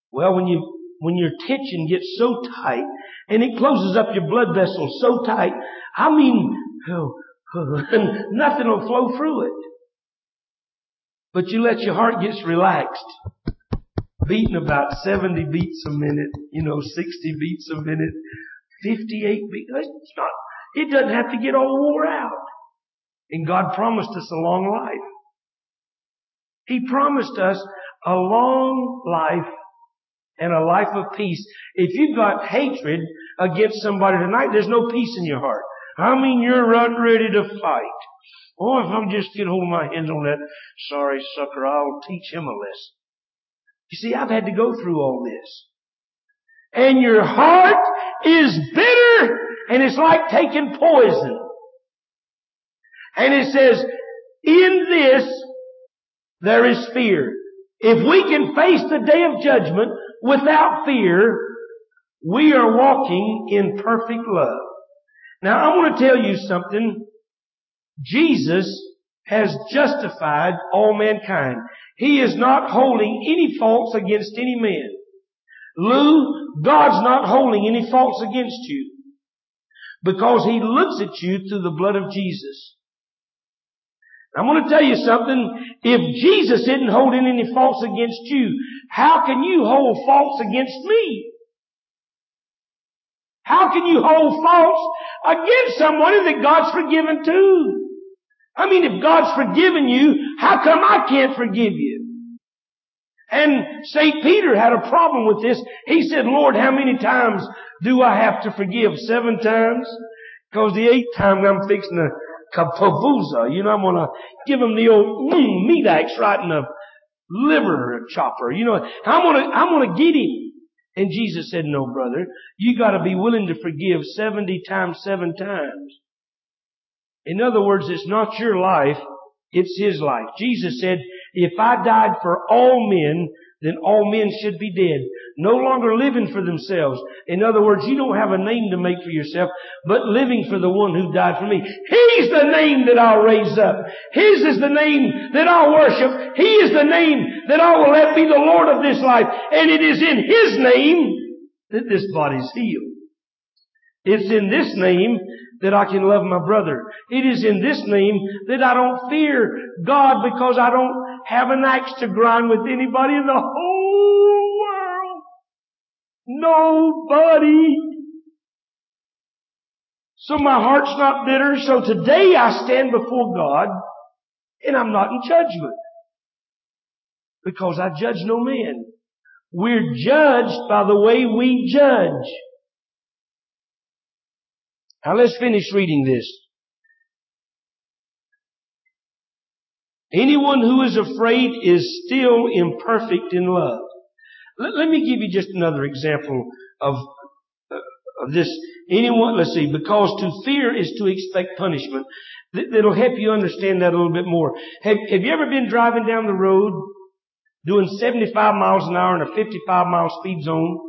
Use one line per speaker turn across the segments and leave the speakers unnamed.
Well, when your tension gets so tight and it closes up your blood vessels so tight, I mean, nothing will flow through it. But you let your heart get relaxed, beating about 70 beats a minute, 60 beats a minute, 58 beats. It doesn't have to get all wore out. And God promised us a long life. He promised us a long life and a life of peace. If you've got hatred against somebody tonight, there's no peace in your heart. I mean, you're ready to fight. Oh, if I'm just get hold of my hands on that sorry sucker, I'll teach him a lesson. You see, I've had to go through all this. And your heart is bitter, and it's like taking poison. And it says, in this, there is fear. If we can face the day of judgment without fear, we are walking in perfect love. Now, I want to tell you something. Jesus has justified all mankind. He is not holding any faults against any man. Lou, God's not holding any faults against you, because He looks at you through the blood of Jesus. I'm going to tell you something. If Jesus isn't holding any faults against you, how can you hold faults against me? How can you hold faults against somebody that God's forgiven too? I mean, if God's forgiven you, how come I can't forgive you? And St. Peter had a problem with this. He said, Lord, how many times do I have to forgive? 7 times? Because the 8th time I'm fixing to kapavuza. I'm going to give him the old meat axe right in the liver chopper. I'm going to get him. And Jesus said, no, brother, you got to be willing to forgive 70 times 7 times. In other words, it's not your life, it's His life. Jesus said, if I died for all men, then all men should be dead. No longer living for themselves. In other words, you don't have a name to make for yourself, but living for the one who died for me. He's the name that I'll raise up. His is the name that I'll worship. He is the name that I will let be the Lord of this life. And it is in His name that this body's healed. It's in this name that I can love my brother. It is in this name that I don't fear God, because I don't have an axe to grind with anybody in the whole world. Nobody. So my heart's not bitter. So today I stand before God and I'm not in judgment, because I judge no man. We're judged by the way we judge. Now let's finish reading this. Anyone who is afraid is still imperfect in love. Let me give you just another example of this. Because to fear is to expect punishment. That'll help you understand that a little bit more. Have you ever been driving down the road doing 75 miles an hour in a 55 mile speed zone?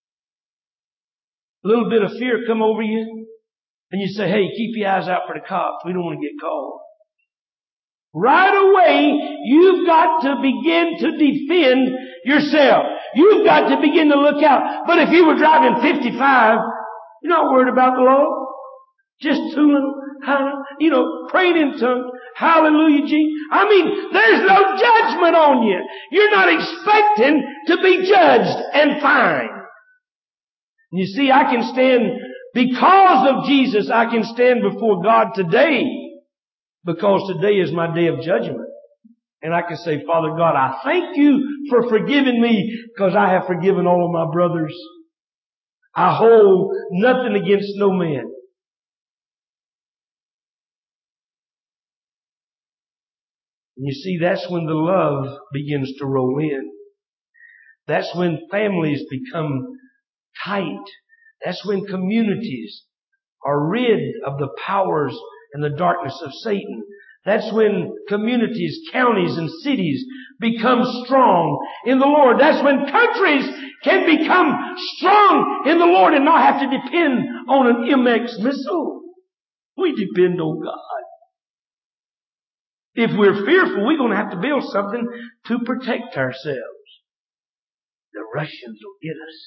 A little bit of fear come over you, and you say, hey, keep your eyes out for the cops. We don't want to get called. Right away, you've got to begin to defend yourself. You've got to begin to look out. But if you were driving 55, you're not worried about the law. Just tooling, praying in tongues. Hallelujah, Jesus. I mean, there's no judgment on you. You're not expecting to be judged and fined. You see, I can stand, because of Jesus, I can stand before God today, because today is my day of judgment. And I can say, Father God, I thank you for forgiving me, because I have forgiven all of my brothers. I hold nothing against no man. And you see, that's when the love begins to roll in. That's when families become tight. That's when communities are rid of the powers and the darkness of Satan. That's when communities, counties, and cities become strong in the Lord. That's when countries can become strong in the Lord and not have to depend on an MX missile. We depend on God. If we're fearful, we're going to have to build something to protect ourselves. The Russians will get us.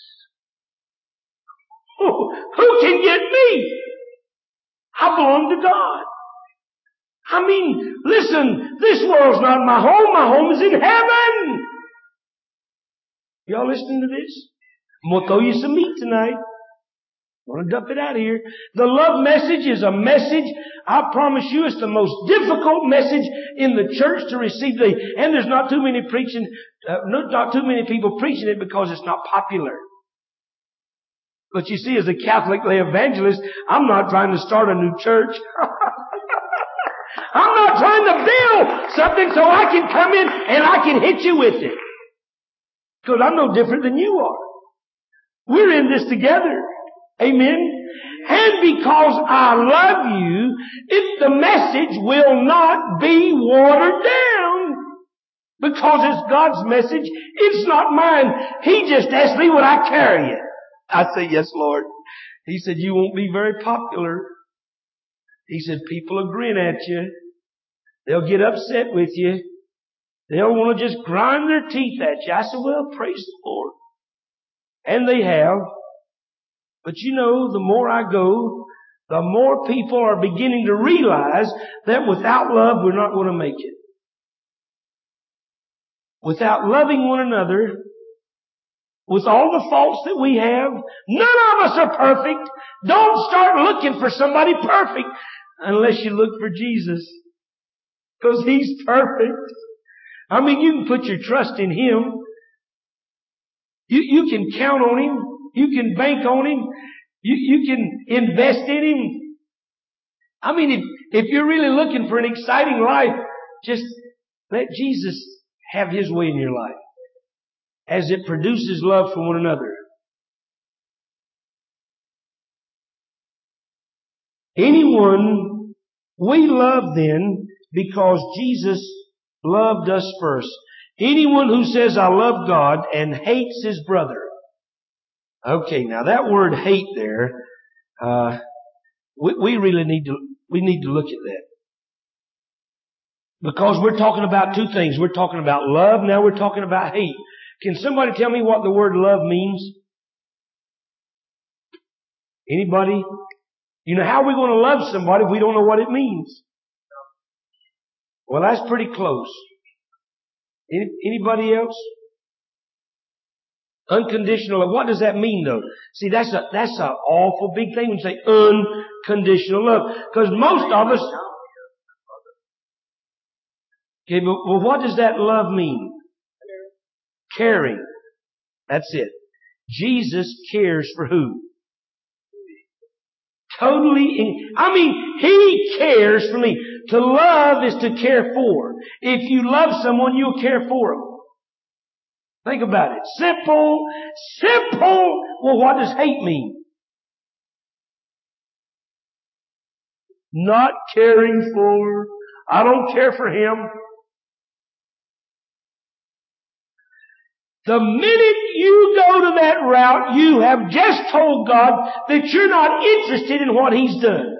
Oh, who can get me? I belong to God. I mean, listen, this world's not my home. My home is in heaven. Y'all listening to this? I'm going to throw you some meat tonight. I'm going to dump it out of here. The love message is a message, I promise you, it's the most difficult message in the church to receive. And there's not too many not too many people preaching it because it's not popular. But you see, as a Catholic lay evangelist, I'm not trying to start a new church. I'm not trying to build something so I can come in and I can hit you with it. Because I'm no different than you are. We're in this together. Amen? And because I love you, the message will not be watered down. Because it's God's message. It's not mine. He just asked me would I carry it. I say, yes, Lord. He said, you won't be very popular. He said, people will grin at you. They'll get upset with you. They'll want to just grind their teeth at you. I said, well, praise the Lord. And they have. But you know, the more I go, the more people are beginning to realize that without love, we're not going to make it. Without loving one another, with all the faults that we have, none of us are perfect. Don't start looking for somebody perfect unless you look for Jesus. Because He's perfect. I mean, you can put your trust in Him. You can count on Him. You can bank on Him. You can invest in Him. I mean, if you're really looking for an exciting life, just let Jesus have His way in your life as it produces love for one another. Anyone we love then because Jesus loved us first. Anyone who says, I love God and hates his brother. Okay, now that word hate there, we really need to look at that. Because we're talking about two things. We're talking about love, now we're talking about hate. Can somebody tell me what the word love means? Anybody? You know, how are we going to love somebody if we don't know what it means? Well, that's pretty close. Anybody else? Unconditional love. What does that mean though? See, that's an awful big thing when you say unconditional love. Because most of us... Okay, but well, what does that love mean? Caring. That's it. Jesus cares for who? Totally. I mean, He cares for me. To love is to care for. If you love someone, you'll care for them. Think about it. Simple. Well, what does hate mean? Not caring for. I don't care for him. The minute you go to that route, you have just told God that you're not interested in what He's done.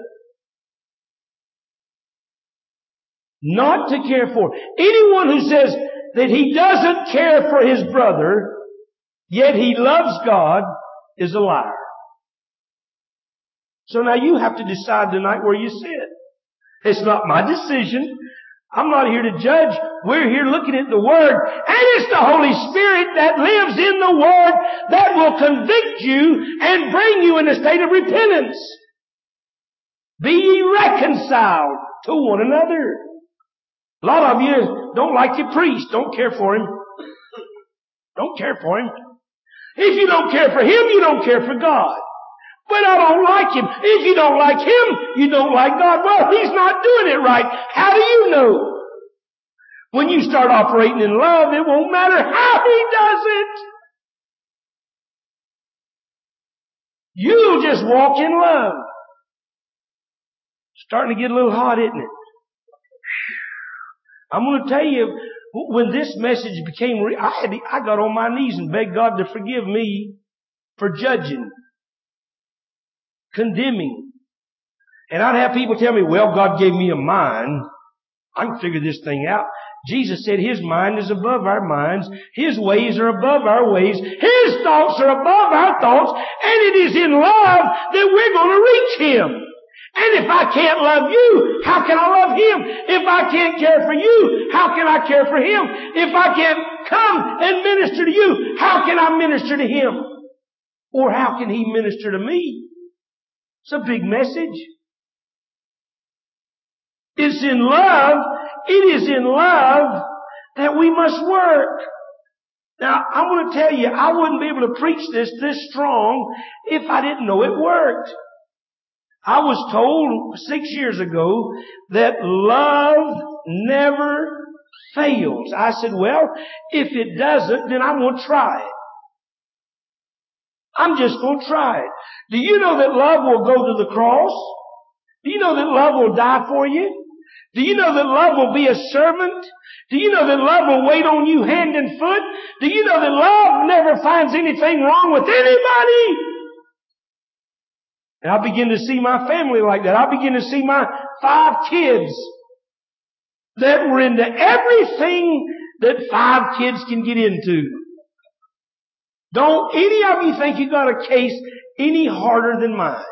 Not to care for. Anyone who says that he doesn't care for his brother, yet he loves God, is a liar. So now you have to decide tonight where you sit. It's not my decision. I'm not here to judge. We're here looking at the Word. And it's the Holy Spirit that lives in the Word that will convict you and bring you in a state of repentance. Be ye reconciled to one another. A lot of you don't like your priest. Don't care for him. Don't care for him. If you don't care for him, you don't care for God. But I don't like him. If you don't like him, you don't like God. Well, he's not doing it right. How do you know? When you start operating in love, it won't matter how he does it. You'll just walk in love. Starting to get a little hot, isn't it? I'm going to tell you, when this message became real, I got on my knees and begged God to forgive me for judging, condemning. And I'd have people tell me, well, God gave me a mind. I can figure this thing out. Jesus said His mind is above our minds. His ways are above our ways. His thoughts are above our thoughts. And it is in love that we're going to reach Him. And if I can't love you, how can I love Him? If I can't care for you, how can I care for Him? If I can't come and minister to you, how can I minister to Him? Or how can He minister to me? It's a big message. It's in love. It is in love that we must work. Now, I want to tell you, I wouldn't be able to preach this strong if I didn't know it worked. I was told 6 years ago that love never fails. I said, well, if it doesn't, then I'm going to try it. I'm just going to try it. Do you know that love will go to the cross? Do you know that love will die for you? Do you know that love will be a servant? Do you know that love will wait on you hand and foot? Do you know that love never finds anything wrong with anybody? And I begin to see my family like that. I begin to see my 5 kids that were into everything that 5 kids can get into. Don't any of you think you got a case any harder than mine.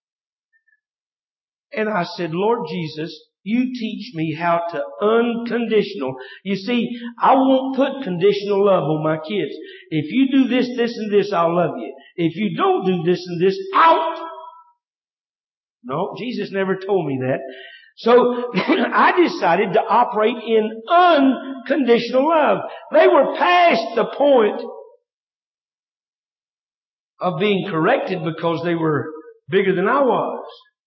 And I said, Lord Jesus, you teach me how to unconditional. You see, I won't put conditional love on my kids. If you do this, this, and this, I'll love you. If you don't do this and this, out. No, Jesus never told me that. So I decided to operate in unconditional love. They were past the point of being corrected because they were bigger than I was.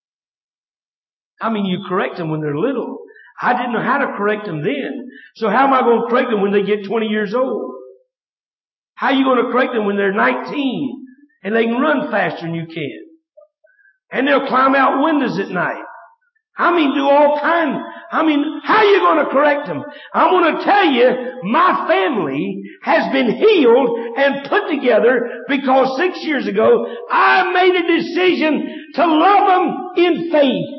I mean, you correct them when they're little. I didn't know how to correct them then. So how am I going to correct them when they get 20 years old? How are you going to correct them when they're 19 and they can run faster than you can? And they'll climb out windows at night. Do all kinds. How are you going to correct them? I'm going to tell you, my family has been healed and put together because 6 years ago, I made a decision to love them in faith.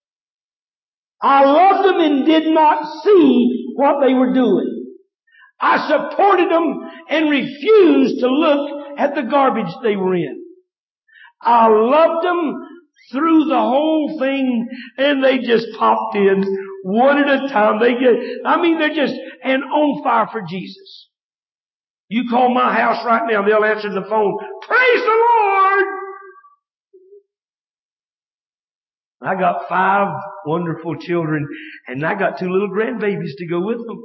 I loved them and did not see what they were doing. I supported them and refused to look at the garbage they were in. I loved them through the whole thing, and they just popped in one at a time. They're just on fire for Jesus. You call my house right now, they'll answer the phone. Praise the Lord! I got 5 wonderful children, and I got 2 little grandbabies to go with them.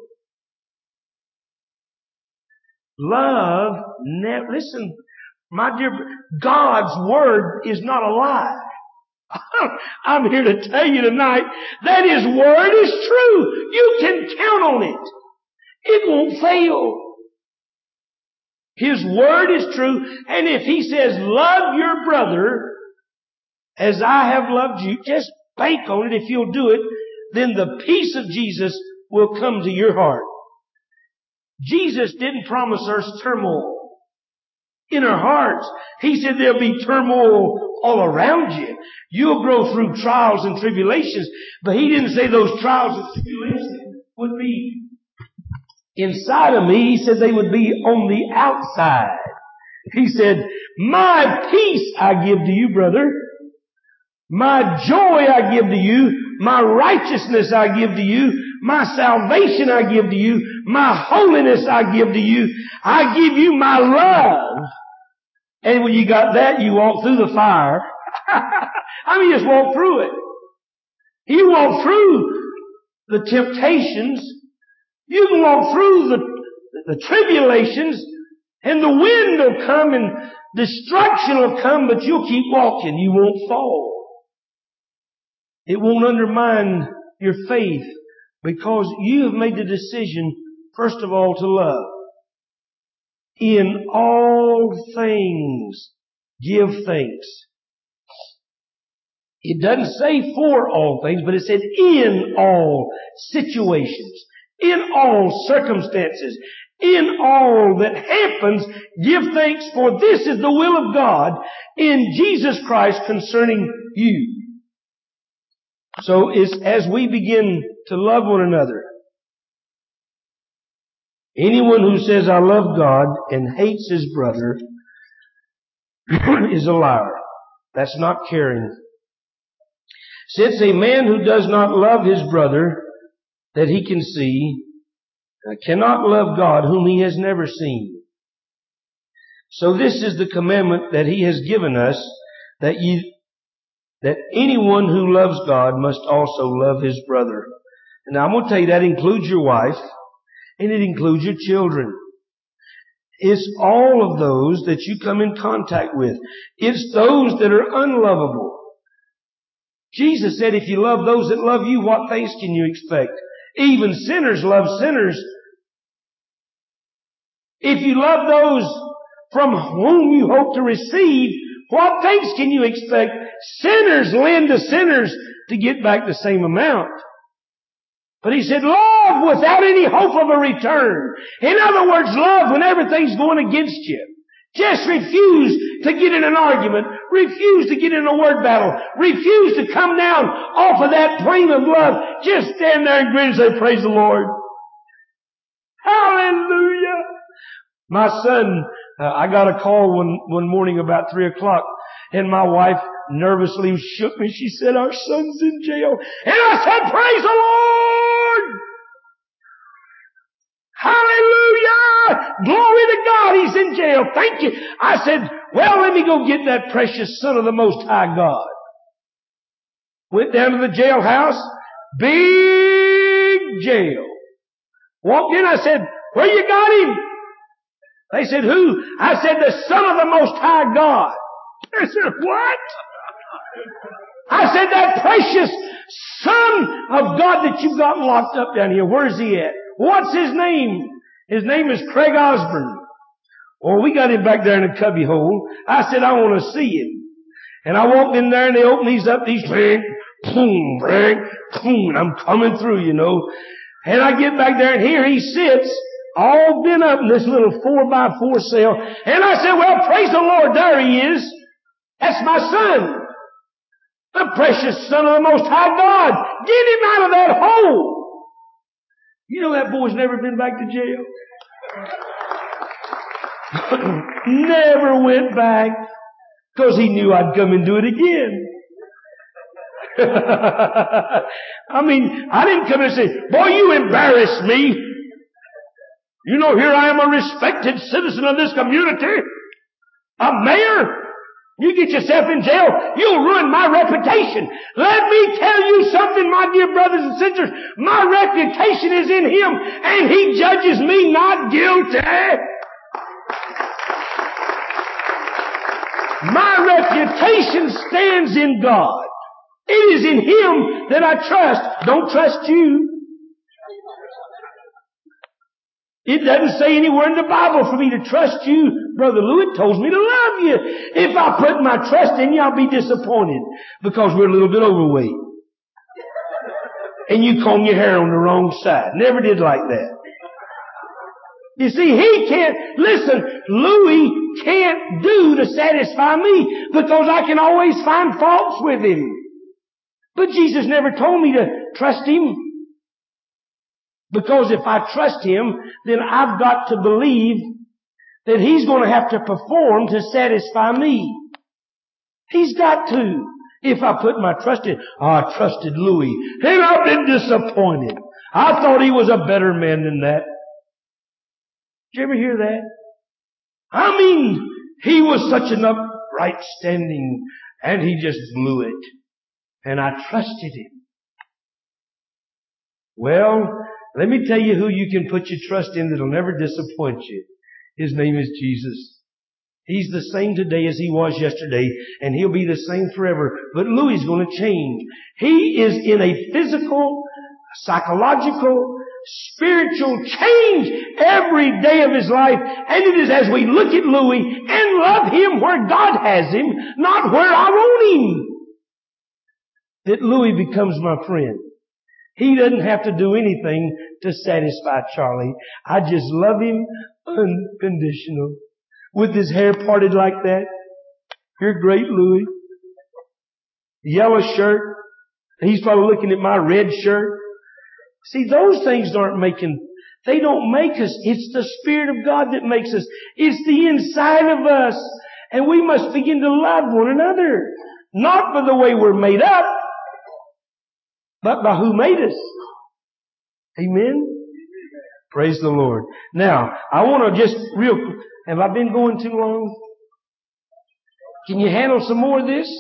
Love, listen, my dear, God's Word is not a lie. I'm here to tell you tonight that His Word is true. You can count on it. It won't fail. His Word is true, and if He says, love your brother as I have loved you, just bank on it. If you'll do it, then the peace of Jesus will come to your heart. Jesus didn't promise us turmoil in our hearts. He said there'll be turmoil all around you. You'll go through trials and tribulations, but He didn't say those trials and tribulations would be inside of me. He said they would be on the outside. He said, my peace I give to you, brother. My joy I give to you. My righteousness I give to you. My salvation I give to you. My holiness I give to you. I give you my love. And when you got that, you walk through the fire. Just walk through it. You walk through the temptations. You can walk through the tribulations, and the wind will come and destruction will come, but you'll keep walking. You won't fall. It won't undermine your faith because you have made the decision, first of all, to love. In all things, give thanks. It doesn't say for all things, but it said in all situations, in all circumstances, in all that happens, give thanks, for this is the will of God in Jesus Christ concerning you. So as we begin to love one another, Anyone who says, I love God and hates his brother is a liar. That's not caring. Since a man who does not love his brother that he can see cannot love God whom he has never seen. So this is the commandment that he has given us, that anyone who loves God must also love his brother. And I'm going to tell you that includes your wife and it includes your children. It's all of those that you come in contact with. It's those that are unlovable. Jesus said, if you love those that love you, what things can you expect? Even sinners love sinners. If you love those from whom you hope to receive, what things can you expect? Sinners lend to sinners to get back the same amount. But he said, love without any hope of a return. In other words, love when everything's going against you. Just refuse to get in an argument. Refuse to get in a word battle. Refuse to come down off of that plane of love. Just stand there and grin and say, praise the Lord. Hallelujah. My son, I got a call one morning about 3 o'clock, and my wife nervously shook me. She said, our son's in jail. And I said, praise the Lord! Hallelujah! Glory to God, he's in jail. Thank you. I said, well, let me go get that precious Son of the Most High God. Went down to the jailhouse. Big jail. Walked in, I said, where you got him? They said, who? I said, the Son of the Most High God. They said, what? I said, that precious Son of God that you got locked up down here, where's he at? What's his name? His name is Craig Osborne. Well, we got him back there in a cubby hole. I said, I want to see him. And I walked in there and they opened these up, these bang, boom, bang, boom, and I'm coming through, you know. And I get back there and here he sits, all bent up in this little 4x4 cell. And I said, well, praise the Lord, there he is. That's my son. The precious Son of the Most High God. Get him out of that hole. You know that boy's never been back to jail. Never went back. Because he knew I'd come and do it again. I mean, I didn't come and say, boy, you embarrass me. You know, here I am a respected citizen of this community. A mayor. You get yourself in jail, you'll ruin my reputation. Let me tell you something, my dear brothers and sisters. My reputation is in Him, and He judges me not guilty. My reputation stands in God. It is in Him that I trust. Don't trust you. It doesn't say anywhere in the Bible for me to trust you. Brother Louis tells me to love you. If I put my trust in you, I'll be disappointed because we're a little bit overweight. And you comb your hair on the wrong side. Never did like that. You see, he can't, listen, Louis can't do to satisfy me because I can always find faults with him. But Jesus never told me to trust him. Because if I trust him, then I've got to believe that he's going to have to perform to satisfy me. He's got to. If I put my trust in, I trusted Louis, and I've been disappointed. I thought he was a better man than that. Did you ever hear that? I mean, he was such an upright standing, and he just blew it. And I trusted him. Well, let me tell you who you can put your trust in that'll never disappoint you. His name is Jesus. He's the same today as he was yesterday, and he'll be the same forever. But Louis is going to change. He is in a physical, psychological, spiritual change every day of his life. And it is as we look at Louis and love him where God has him, not where I want him, that Louis becomes my friend. He doesn't have to do anything to satisfy Charlie. I just love him unconditional. With his hair parted like that. You're great, Louis. Yellow shirt. He's probably looking at my red shirt. See, those things aren't making They don't make us. It's the Spirit of God that makes us. It's the inside of us. And we must begin to love one another. Not by the way we're made up, but by who made us. Amen? Praise the Lord. Now, I want to just have I been going too long? Can you handle some more of this?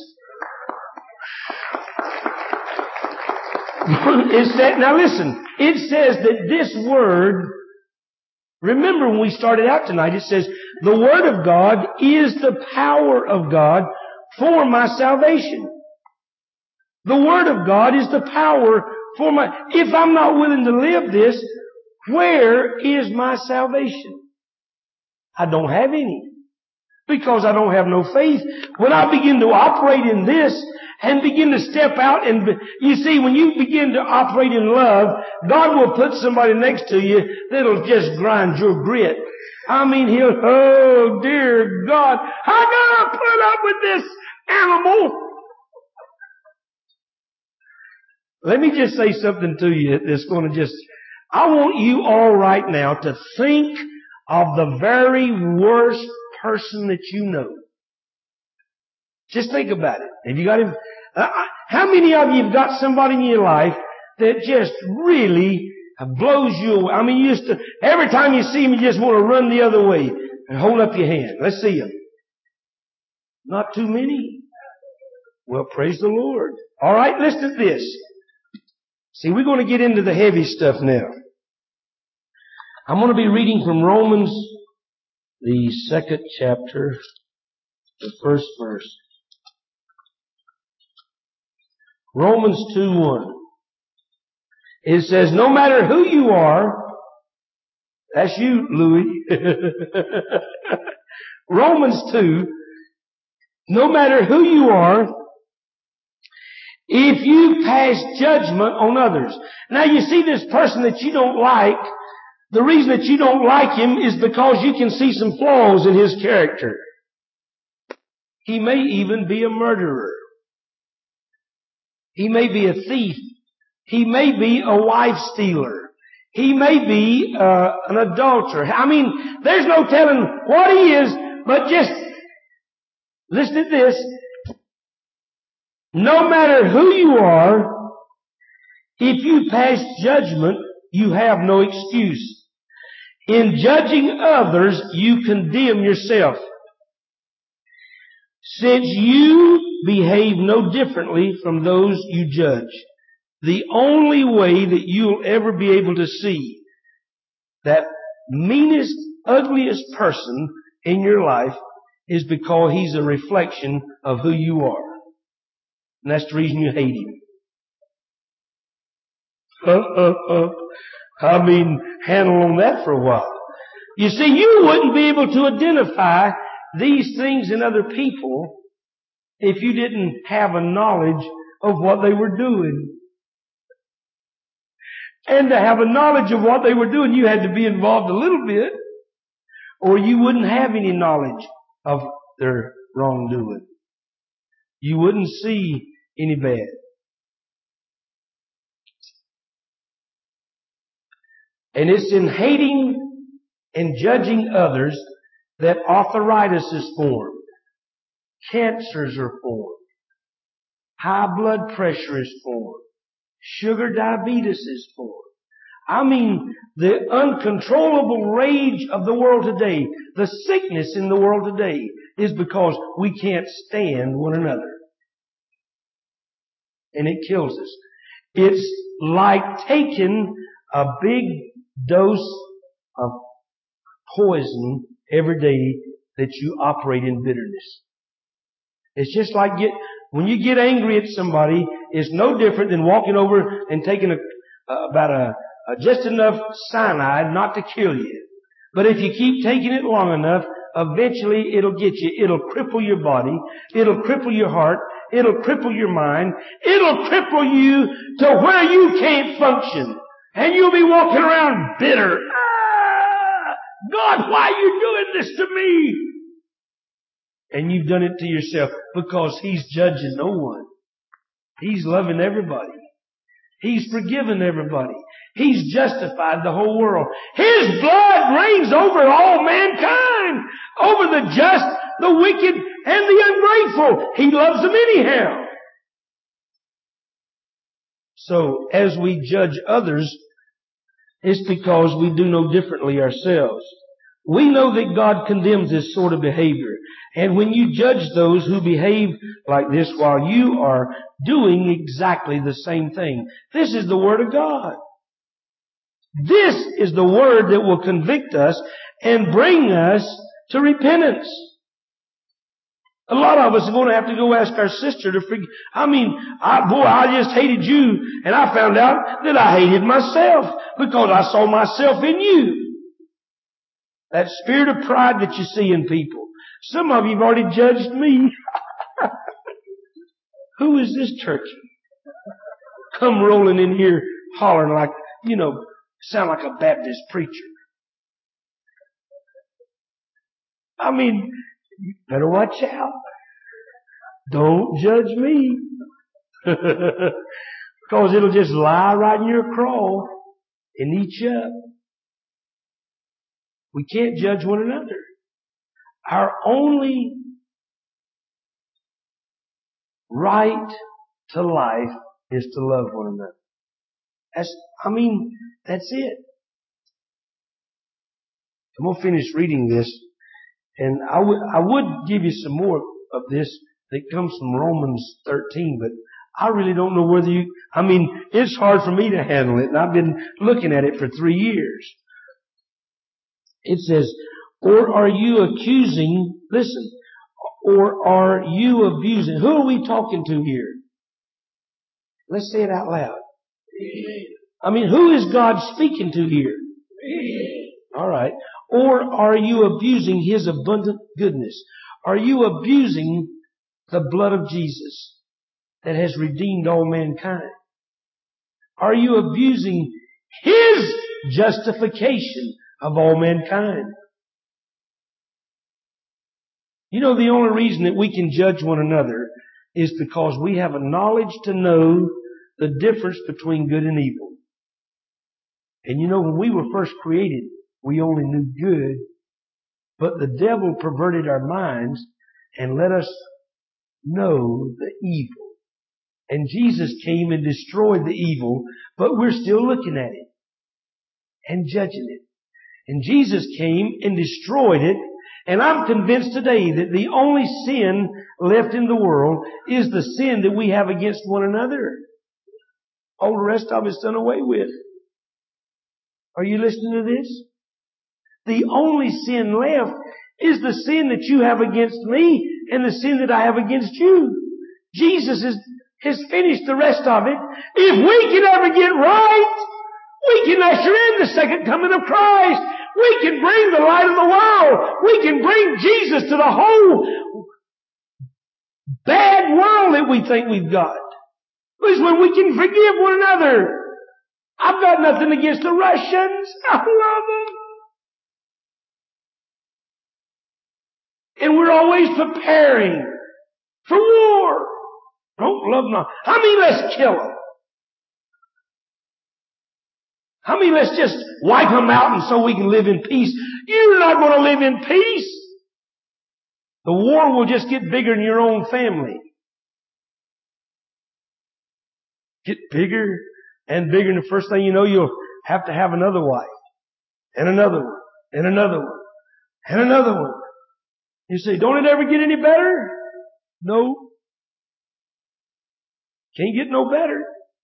Now listen, it says that this word, remember when we started out tonight, it says, the Word of God is the power of God for my salvation. The Word of God is the power for if I'm not willing to live this, where is my salvation? I don't have any. Because I don't have no faith. When I begin to operate in this and begin to step out and, you see, when you begin to operate in love, God will put somebody next to you that'll just grind your grit. I mean, oh dear God, I gotta put up with this animal. Let me just say something to you that's going to I want you all right now to think of the very worst person that you know. Just think about it. Have you got him? How many of you have got somebody in your life that just really blows you away? I mean, every time you see him, you just want to run the other way and hold up your hand. Let's see him. Not too many. Well, praise the Lord. All right, listen to this. See, we're going to get into the heavy stuff now. I'm going to be reading from Romans, the 2nd chapter, the 1st verse. Romans 2:1. It says, no matter who you are, that's you, Louis. Romans 2, no matter who you are, if you pass judgment on others. Now you see this person that you don't like, the reason that you don't like him is because you can see some flaws in his character. He may even be a murderer. He may be a thief. He may be a wife stealer. He may be an adulterer. I mean, there's no telling what he is, but just listen to this. No matter who you are, if you pass judgment, you have no excuse. In judging others, you condemn yourself. Since you behave no differently from those you judge, the only way that you'll ever be able to see that meanest, ugliest person in your life is because he's a reflection of who you are. And that's the reason you hate him. I mean, handle on that for a while. You see, you wouldn't be able to identify these things in other people if you didn't have a knowledge of what they were doing. And to have a knowledge of what they were doing, you had to be involved a little bit, or you wouldn't have any knowledge of their wrongdoing. You wouldn't see any bad. And it's in hating and judging others that arthritis is formed. Cancers are formed. High blood pressure is formed. Sugar diabetes is formed. I mean, the uncontrollable rage of the world today, the sickness in the world today, is because we can't stand one another. And it kills us. It's like taking a big dose of poison every day that you operate in bitterness. It's just like when you get angry at somebody, it's no different than walking over and taking just enough cyanide not to kill you. But if you keep taking it long enough, eventually it'll get you. It'll cripple your body. It'll cripple your heart. It'll cripple your mind. It'll cripple you to where you can't function. And you'll be walking around bitter. God, why are you doing this to me? And you've done it to yourself because He's judging no one. He's loving everybody. He's forgiven everybody. He's justified the whole world. His blood reigns over all mankind, over the just, the wicked, and the ungrateful. He loves them anyhow. So, as we judge others, it's because we do no differently ourselves. We know that God condemns this sort of behavior. And when you judge those who behave like this while you are doing exactly the same thing, this is the Word of God. This is the Word that will convict us and bring us to repentance. A lot of us are going to have to go ask our sister to forgive. I just hated you, and I found out that I hated myself because I saw myself in you. That spirit of pride that you see in people. Some of you have already judged me. Who is this turkey? Come rolling in here hollering like, sound like a Baptist preacher. You better watch out. Don't judge me. Because it'll just lie right in your craw and eat you up. We can't judge one another. Our only right to life is to love one another. That's it. I'm going to finish reading this, and I would give you some more of this that comes from Romans 13, but I really don't know whether it's hard for me to handle it, and I've been looking at it for 3 years. It says, or are you abusing? Who are we talking to here? Let's say it out loud. Who is God speaking to here? All right. Or are you abusing His abundant goodness? Are you abusing the blood of Jesus that has redeemed all mankind? Are you abusing His justification of all mankind? The only reason that we can judge one another is because we have a knowledge to know the difference between good and evil. And when we were first created, we only knew good, but the devil perverted our minds and let us know the evil. And Jesus came and destroyed the evil, but we're still looking at it and judging it. And Jesus came and destroyed it, and I'm convinced today that the only sin left in the world is the sin that we have against one another. All the rest of it's done away with. Are you listening to this? The only sin left is the sin that you have against me and the sin that I have against you. Jesus has finished the rest of it. If we can ever get right, we can usher in the second coming of Christ. We can bring the light of the world. We can bring Jesus to the whole bad world that we think we've got. Because when we can forgive one another. I've got nothing against the Russians. I love them. And we're always preparing for war. Don't love them. Let's kill them. Let's just wipe them out and so we can live in peace. You're not going to live in peace. The war will just get bigger in your own family. Get bigger and bigger, and the first thing you know, you'll have to have another wife. And another one. And another one. And another one. You say, don't it ever get any better? No. Can't get no better.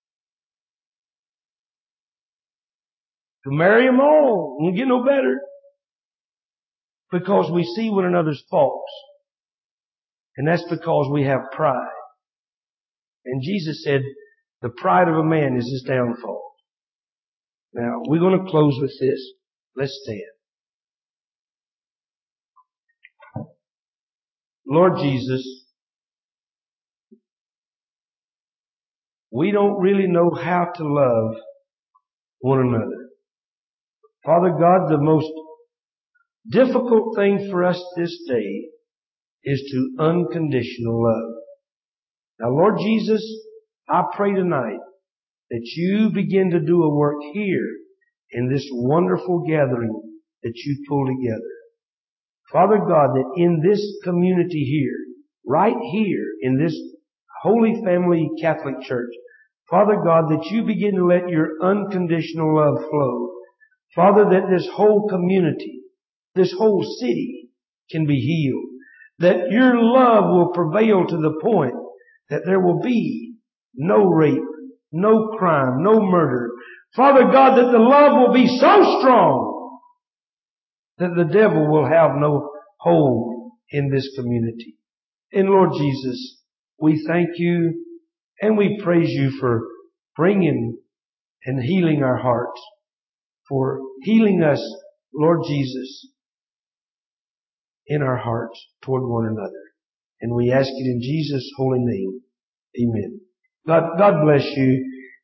To marry them all, won't get no better. Because we see one another's faults. And that's because we have pride. And Jesus said, the pride of a man is his downfall. Now, we're going to close with this. Let's stand. Lord Jesus, we don't really know how to love one another. Father God, the most difficult thing for us this day is to unconditional love. Now, Lord Jesus, I pray tonight that you begin to do a work here in this wonderful gathering that you pull together. Father God, that in this community here, right here in this Holy Family Catholic Church, Father God, that you begin to let your unconditional love flow. Father, that this whole community, this whole city can be healed. That your love will prevail to the point that there will be no rape, no crime, no murder. Father God, that the love will be so strong that the devil will have no hold in this community. And Lord Jesus, we thank you and we praise you for bringing and healing our hearts, for healing us, Lord Jesus, in our hearts toward one another. And we ask it in Jesus' holy name. Amen. God bless you.